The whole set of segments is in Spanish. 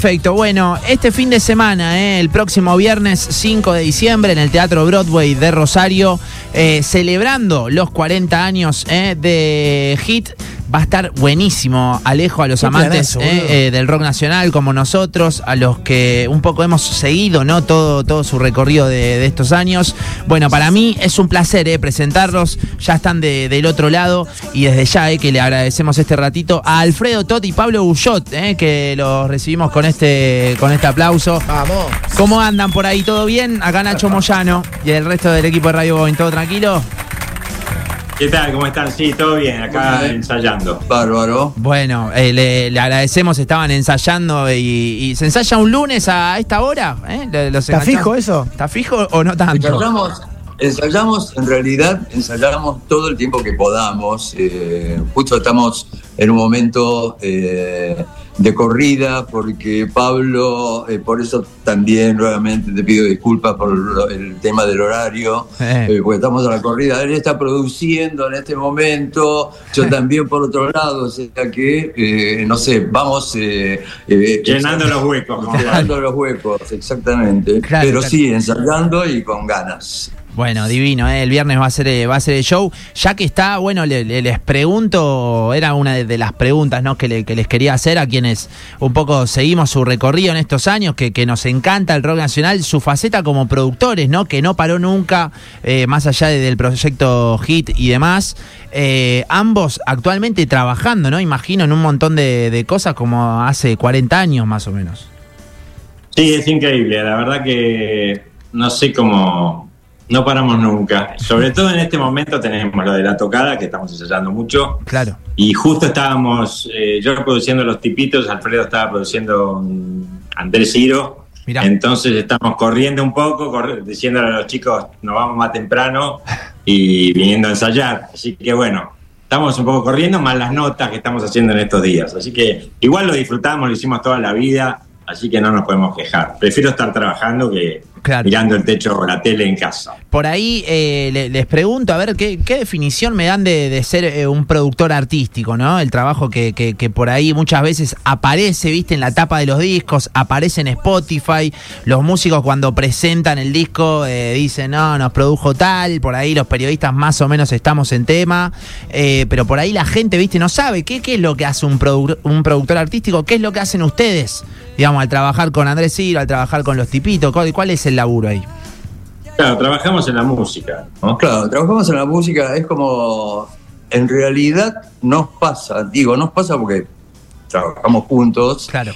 Perfecto, bueno, este fin de semana, el próximo viernes 5 de diciembre en el Teatro Broadway de Rosario, celebrando los 40 años de Hit, va a estar buenísimo. Alejo, a los amantes del rock nacional como nosotros, a los que un poco hemos seguido, ¿no? todo su recorrido de estos años. Bueno, para mí es un placer presentarlos, ya están del otro lado, y desde ya que le agradecemos este ratito a Alfredo Tot y Pablo Bullot, que los recibimos con este aplauso. Vamos. ¿Cómo andan por ahí? ¿Todo bien? Acá Nacho Moyano y el resto del equipo de Radio Boeing, ¿todo tranquilo? ¿Qué tal? ¿Cómo están? Sí, todo bien, acá ensayando. Bárbaro. Bueno, le agradecemos, estaban ensayando y ¿se ensaya un lunes a esta hora? ¿Está fijo eso? ¿Está fijo o no tanto? Ensayamos, en realidad, ensayamos todo el tiempo que podamos. Justo estamos en un momento de corrida, porque Pablo, por eso también nuevamente te pido disculpas por el tema del horario, porque estamos a la corrida. Él está produciendo en este momento, yo también por otro lado, o sea que, no sé, vamos... llenando los huecos. Llenando los huecos, exactamente. Claro, pero claro. Sí, ensayando y con ganas. Bueno, divino, el viernes va a ser el show. Ya que está, bueno, les pregunto, era una de las preguntas, ¿no? que les quería hacer a quienes un poco seguimos su recorrido en estos años, que nos encanta el rock nacional, su faceta como productores, ¿no? Que no paró nunca, más allá del proyecto Hit y demás. Ambos actualmente trabajando, ¿no? Imagino en un montón de cosas como hace 40 años más o menos. Sí, es increíble, la verdad que no sé cómo... No paramos nunca. Sobre todo en este momento tenemos lo de la tocada, que estamos ensayando mucho. Claro. Y justo estábamos, yo produciendo Los Tipitos, Alfredo estaba produciendo Andrés Ciro. Mirá. Entonces estamos corriendo un poco, diciéndole a los chicos, nos vamos más temprano y viniendo a ensayar. Así que bueno, estamos un poco corriendo, más las notas que estamos haciendo en estos días. Así que igual lo disfrutamos, lo hicimos toda la vida, así que no nos podemos quejar. Prefiero estar trabajando que... Claro. Mirando el techo o la tele en casa. Por ahí les pregunto, a ver, ¿qué definición me dan de ser un productor artístico, ¿no? El trabajo que por ahí muchas veces aparece, ¿viste? En la tapa de los discos, aparece en Spotify. Los músicos cuando presentan el disco dicen, no, nos produjo tal. Por ahí los periodistas más o menos estamos en tema. Pero por ahí la gente, ¿viste? No sabe qué es lo que hace un productor artístico, qué es lo que hacen ustedes, digamos, al trabajar con Andrés Ciro, al trabajar con Los Tipitos. ¿Cuál es el laburo ahí? Claro, trabajamos en la música, ¿no? Claro, trabajamos en la música, es como, en realidad nos pasa porque trabajamos juntos. Claro.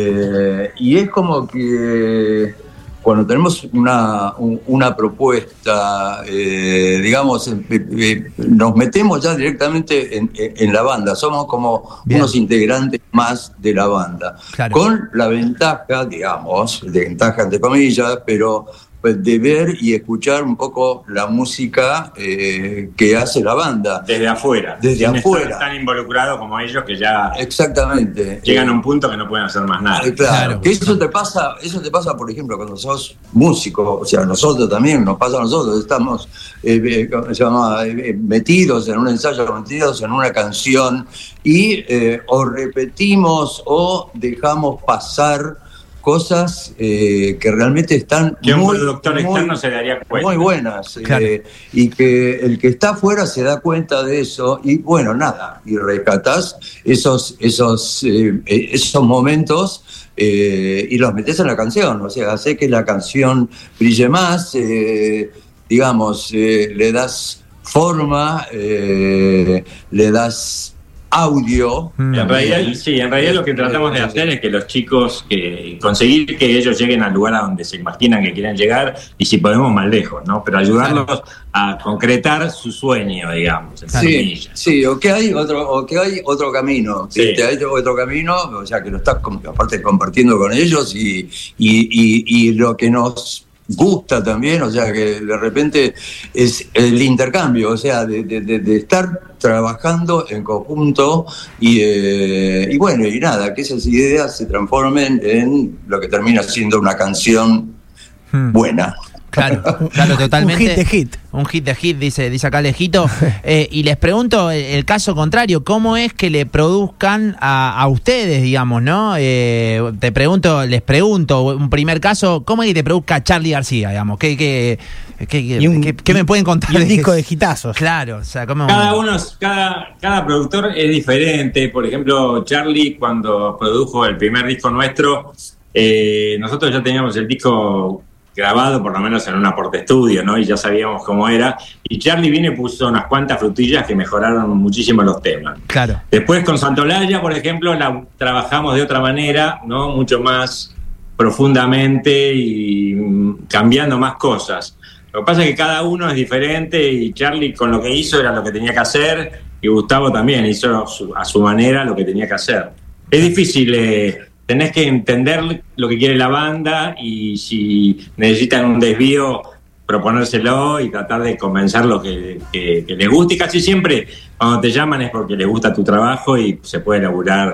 Y es como que cuando tenemos una propuesta, digamos, nos metemos ya directamente en la banda, somos como unos integrantes más de la banda, claro. Con la ventaja, digamos, ventaja entre comillas, pero pues, de ver y escuchar un poco la música que hace la banda. Desde afuera. Desde afuera. Tan involucrados como ellos que ya... Exactamente. Llegan a un punto que no pueden hacer más nada. Claro. Que eso te pasa, por ejemplo, cuando sos músico, o sea, nosotros también, nos pasa a nosotros, estamos metidos en un ensayo, metidos en una canción y o repetimos o dejamos pasar cosas que realmente están que un productor externo se daría cuenta. Muy buenas, claro. Y que el que está afuera se da cuenta de eso y bueno, nada, y rescatás esos momentos y los metés en la canción, o sea, hace que la canción brille más, digamos, le das forma, le das audio. En realidad lo que tratamos de hacer es que los chicos, conseguir que ellos lleguen al lugar a donde se imaginan que quieren llegar y si podemos más lejos, ¿no? Pero ayudarlos a concretar su sueño, digamos. Sí, o que hay otro camino. Sí. Hay otro camino, o sea, que lo estás aparte compartiendo con ellos y lo que nos gusta también, o sea, que de repente es el intercambio, o sea, de estar trabajando en conjunto y bueno, y nada, que esas ideas se transformen en lo que termina siendo una canción buena. Claro, totalmente. Un hit de hit. Dice acá Alejito. Y les pregunto el caso contrario, ¿cómo es que le produzcan a ustedes, digamos, ¿no? Les pregunto, un primer caso, ¿cómo es que te produzca Charly García, digamos? ¿Qué me pueden contar? Y un disco de hitazos. Claro, o sea, ¿cómo? Cada productor es diferente. Por ejemplo, Charly, cuando produjo el primer disco nuestro, nosotros ya teníamos el disco grabado, por lo menos en un aporte estudio, ¿no? Y ya sabíamos cómo era. Y Charly vino y puso unas cuantas frutillas que mejoraron muchísimo los temas. Claro. Después con Santolaya, por ejemplo, la trabajamos de otra manera, ¿no? Mucho más profundamente y cambiando más cosas. Lo que pasa es que cada uno es diferente y Charly con lo que hizo era lo que tenía que hacer y Gustavo también hizo a su manera lo que tenía que hacer. Es difícil, tenés que entender lo que quiere la banda y si necesitan un desvío, proponérselo y tratar de convencerlo que les guste. Y casi siempre cuando te llaman es porque les gusta tu trabajo y se puede laburar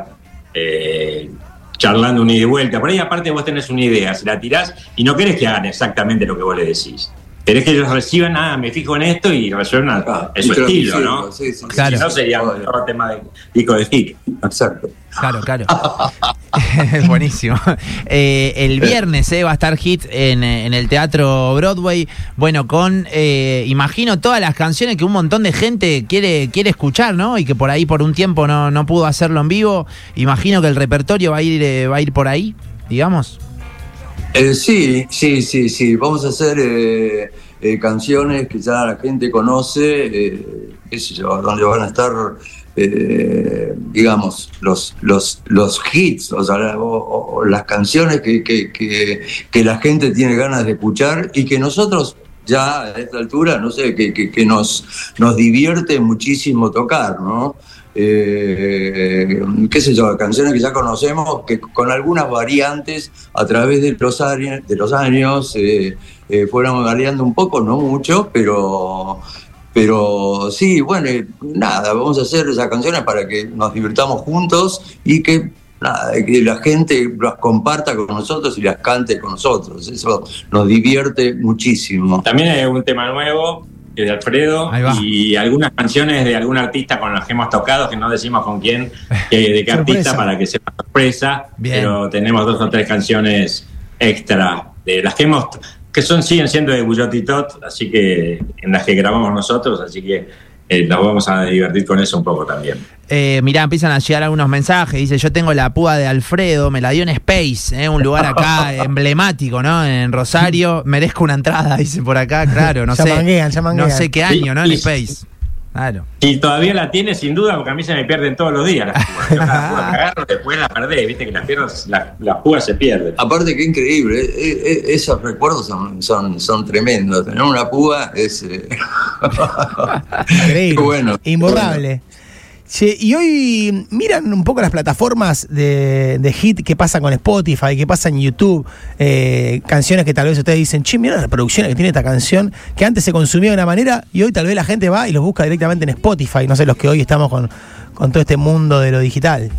charlando una ida y vuelta. Por ahí aparte vos tenés una idea, se la tirás y no querés que hagan exactamente lo que vos le decís. Querés que ellos reciban, me fijo en esto y resuelvan en su estilo, ¿no? Sí, claro. Si no sería un tema de disco de hit. Exacto. Claro. Buenísimo. El viernes va a estar Hit en el Teatro Broadway. Bueno, con, imagino, todas las canciones que un montón de gente quiere escuchar, ¿no? Y que por ahí por un tiempo no pudo hacerlo en vivo. Imagino que el repertorio va a ir por ahí, digamos. Sí. Vamos a hacer canciones que ya la gente conoce, qué sé yo, donde van a estar, digamos, los hits, o sea, o las canciones que la gente tiene ganas de escuchar y que nosotros ya a esta altura, no sé, que nos divierte muchísimo tocar, ¿no? Qué sé yo, canciones que ya conocemos, que con algunas variantes a través de los años fueron variando un poco, no mucho, pero sí, bueno, nada, vamos a hacer esas canciones para que nos divirtamos juntos y que la gente las comparta con nosotros y las cante con nosotros. Eso nos divierte muchísimo. También hay un tema nuevo de Alfredo y algunas canciones de algún artista con los que hemos tocado, que no decimos con quién, de qué artista, para que sea sorpresa. Bien. Pero tenemos 2 o 3 canciones extra de las que siguen siendo de Guyot y Tot, así que en las que grabamos nosotros, así que nos vamos a divertir con eso un poco también. Mirá, empiezan a llegar algunos mensajes. Dice, yo tengo la púa de Alfredo, me la dio en Space, un lugar acá emblemático, ¿no? En Rosario, merezco una entrada, dice por acá, claro, no sé qué año, ¿no? En Space. Claro. Y todavía la tiene sin duda, porque a mí se me pierden todos los días las púas. Yo cada púa que agarro, después la perdés, viste que las púas se pierden. Aparte, qué increíble, esos recuerdos son tremendos. Tener una púa es increíble, bueno, imborrable. Che, y hoy miran un poco las plataformas de hit, qué pasa con Spotify, qué pasa en YouTube, canciones que tal vez ustedes dicen, che, mira las reproducciones que tiene esta canción, que antes se consumía de una manera y hoy tal vez la gente va y los busca directamente en Spotify, no sé, los que hoy estamos con todo este mundo de lo digital.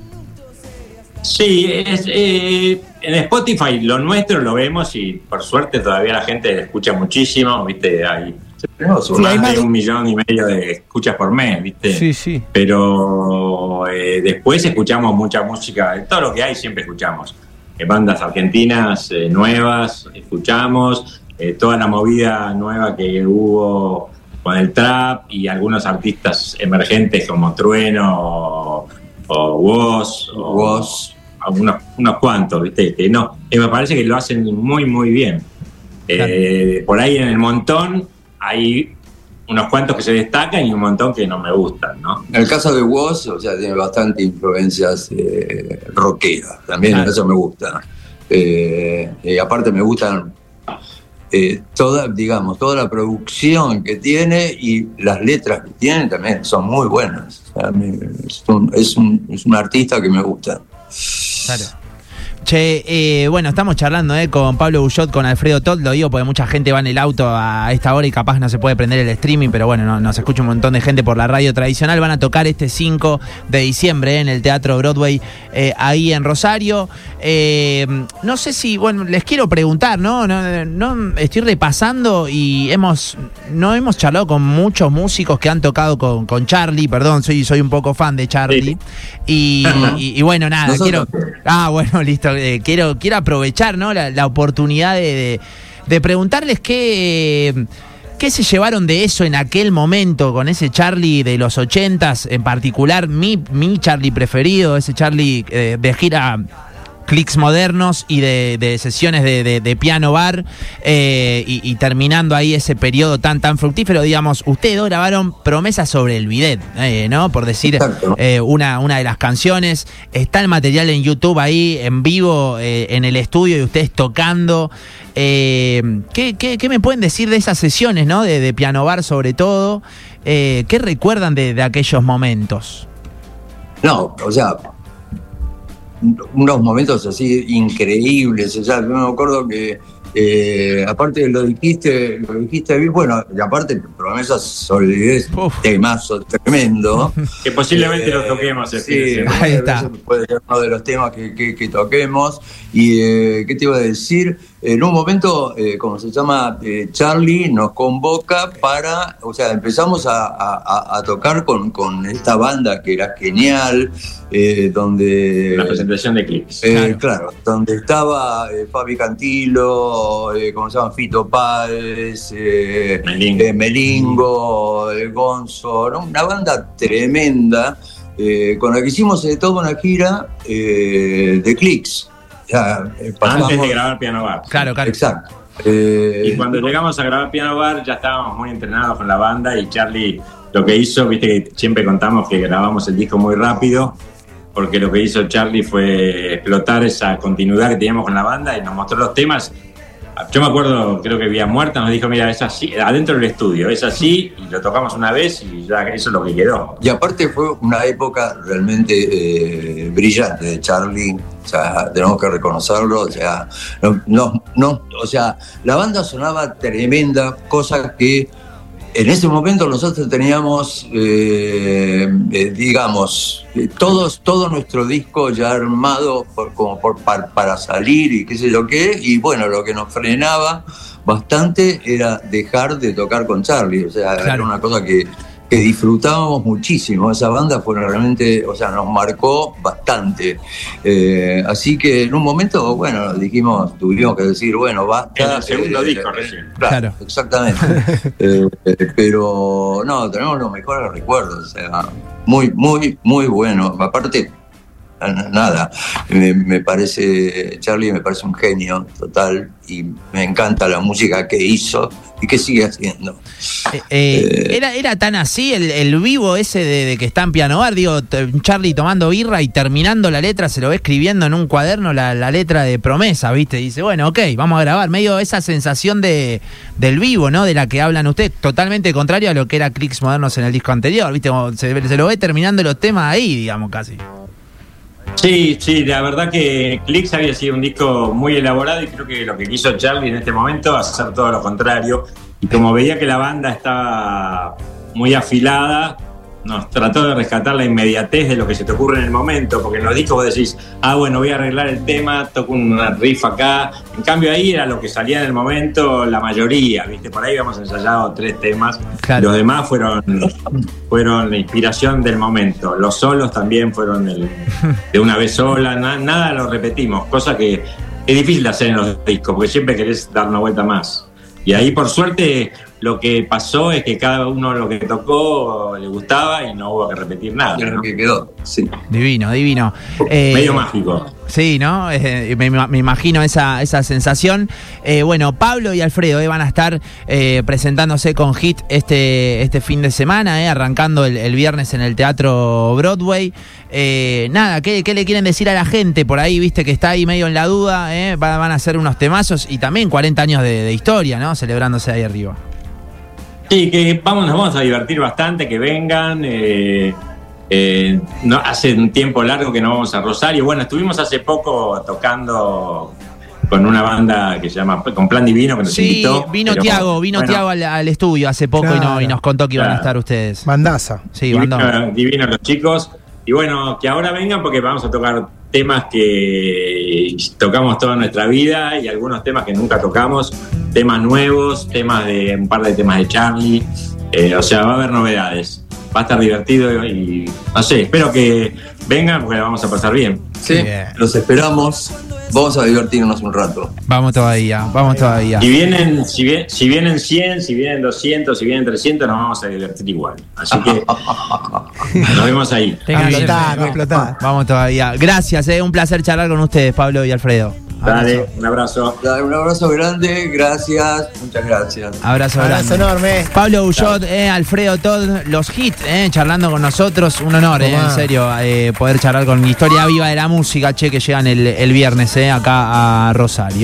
Sí, en Spotify lo nuestro lo vemos y por suerte todavía la gente escucha muchísimo, viste, hay más de 1,5 millones de escuchas por mes, ¿viste? Sí. Pero después escuchamos mucha música, todo lo que hay siempre escuchamos. Bandas argentinas nuevas, escuchamos toda la movida nueva que hubo con el trap y algunos artistas emergentes como Trueno o Woz, unos cuantos, ¿viste? Que me parece que lo hacen muy, muy bien. Claro. Por ahí en el montón hay unos cuantos que se destacan y un montón que no me gustan, ¿no? En el caso de Woz, o sea, tiene bastante influencias rockeras, también claro. Eso me gusta. Y aparte me gustan toda la producción que tiene y las letras que tiene también son muy buenas. O sea, es un artista que me gusta. Claro. Che, bueno, estamos charlando con Pablo Bullot, con Alfredo Toth, lo digo porque mucha gente va en el auto a esta hora y capaz no se puede prender el streaming, pero bueno, nos escucha un montón de gente por la radio tradicional. Van a tocar este 5 de diciembre en el Teatro Broadway, ahí en Rosario. No sé si, bueno, les quiero preguntar, ¿no? No estoy repasando y hemos charlado con muchos músicos que han tocado con Charlie, perdón, soy un poco fan de Charlie. Sí. Y bueno, nada, bueno, listo. Quiero aprovechar, ¿no? la oportunidad de preguntarles qué se llevaron de eso en aquel momento con ese Charlie de los 80s, en particular mi Charlie preferido, ese Charlie de gira clics modernos y de sesiones de piano bar, y terminando ahí ese periodo tan fructífero. Digamos, ustedes dos grabaron Promesas sobre el bidet, ¿no? Por decir una de las canciones. Está el material en YouTube ahí, en vivo, en el estudio, y ustedes tocando. ¿Qué me pueden decir de esas sesiones, ¿no? De piano bar sobre todo. ¿Qué recuerdan de aquellos momentos? No, o sea, unos momentos así increíbles. O sea, yo me acuerdo que aparte lo dijiste bien, bueno, y aparte Promesas sobre el bidet, temazo tremendo. Que posiblemente lo toquemos. Sí, ahí está. Puede ser uno de los temas que toquemos. Y ¿qué te iba a decir? En un momento, como se llama, Charlie nos convoca para, o sea, empezamos a tocar con esta banda que era genial, donde... La presentación de Clics. Claro, donde estaba Fabi Cantilo, ¿cómo se llama? Fito Páez, Melingo, Gonzo, ¿no? Una banda tremenda, con la que hicimos toda una gira de Clics. Antes de grabar Piano Bar. Claro. Exacto. Y cuando llegamos a grabar Piano Bar ya estábamos muy entrenados con la banda, y Charlie lo que hizo, viste que siempre contamos que grabamos el disco muy rápido, porque lo que hizo Charlie fue explotar esa continuidad que teníamos con la banda y nos mostró los temas. Yo me acuerdo, creo que Vía Muerta nos dijo, mira, es así, adentro del estudio, es así, y lo tocamos una vez y ya eso es lo que quedó. Y aparte fue una época realmente brillante de Charlie, o sea, tenemos que reconocerlo, o sea, o sea, la banda sonaba tremenda, cosa que en ese momento nosotros teníamos, digamos, todo nuestro disco ya armado para salir y qué sé yo qué, y bueno, lo que nos frenaba bastante era dejar de tocar con Charlie, o sea, claro. Era una cosa que disfrutábamos muchísimo. Esa banda fue realmente, o sea, nos marcó bastante. Así que en un momento, bueno, tuvimos que decir, bueno, basta. En el segundo disco recién. Claro. Exactamente. Pero no, tenemos los mejores recuerdos, o sea, muy, muy, muy bueno. Aparte, nada, Charlie me parece un genio total, y me encanta la música que hizo y que sigue haciendo. ¿Era tan así el vivo ese de que está en Piano Bar? Digo, Charlie tomando birra y terminando la letra, se lo ve escribiendo en un cuaderno la letra de Promesa, ¿viste? Dice, bueno, ok, vamos a grabar. Medio esa sensación del vivo, ¿no? De la que hablan ustedes, totalmente contrario a lo que era Clics Modernos en el disco anterior, ¿viste? Como se lo ve terminando los temas ahí, digamos, casi. Sí, la verdad que Clics había sido un disco muy elaborado, y creo que lo que quiso Charlie en este momento es hacer todo lo contrario. Y como veía que la banda estaba muy afilada, nos trató de rescatar la inmediatez de lo que se te ocurre en el momento, porque en los discos vos decís, bueno, voy a arreglar el tema, toco un riff acá. En cambio ahí era lo que salía en el momento, la mayoría, ¿viste? Por ahí habíamos ensayado 3 temas, claro. Los demás fueron la inspiración del momento. Los solos también fueron de una vez sola, nada lo repetimos, cosa que es difícil de hacer en los discos, porque siempre querés dar una vuelta más. Y ahí, por suerte, lo que pasó es que cada uno lo que tocó le gustaba y no hubo que repetir nada. Y lo que quedó, sí. Divino. Medio mágico. Sí, ¿no? Me imagino esa sensación. Bueno, Pablo y Alfredo van a estar presentándose con HIT este fin de semana, arrancando el viernes en el Teatro Broadway. Nada, ¿qué le quieren decir a la gente por ahí? Viste que está ahí medio en la duda. Van a hacer unos temazos y también 40 años de historia, ¿no? Celebrándose ahí arriba. Sí, que nos vamos a divertir bastante, que vengan. No, hace un tiempo largo que no vamos a Rosario. Bueno, estuvimos hace poco tocando con una banda que se llama con Plan Divino, que nos invitó. Vino Tiago al estudio hace poco, claro, y nos contó que iban a estar ustedes. Bandaza. Sí, divino los chicos. Y bueno, que ahora vengan porque vamos a tocar temas que tocamos toda nuestra vida y algunos temas que nunca tocamos, temas nuevos, un par de temas de Charlie. O sea, va a haber novedades. Va a estar divertido y no sé, espero que vengan porque la vamos a pasar bien. Sí, los esperamos. Vamos a divertirnos un rato. Vamos todavía. Si vienen 100, si vienen 200, si vienen 300, nos vamos a divertir igual. Así que nos vemos ahí. Explotar. Vamos todavía. Gracias, un placer charlar con ustedes, Pablo y Alfredo. Dale, un abrazo. Dale, un abrazo grande, gracias, muchas gracias. Abrazo enorme. Pablo Bullot, Alfredo Todd, los hits, charlando con nosotros. Un honor, en serio, poder charlar con Historia Viva de la Música, que llegan el viernes, acá a Rosario.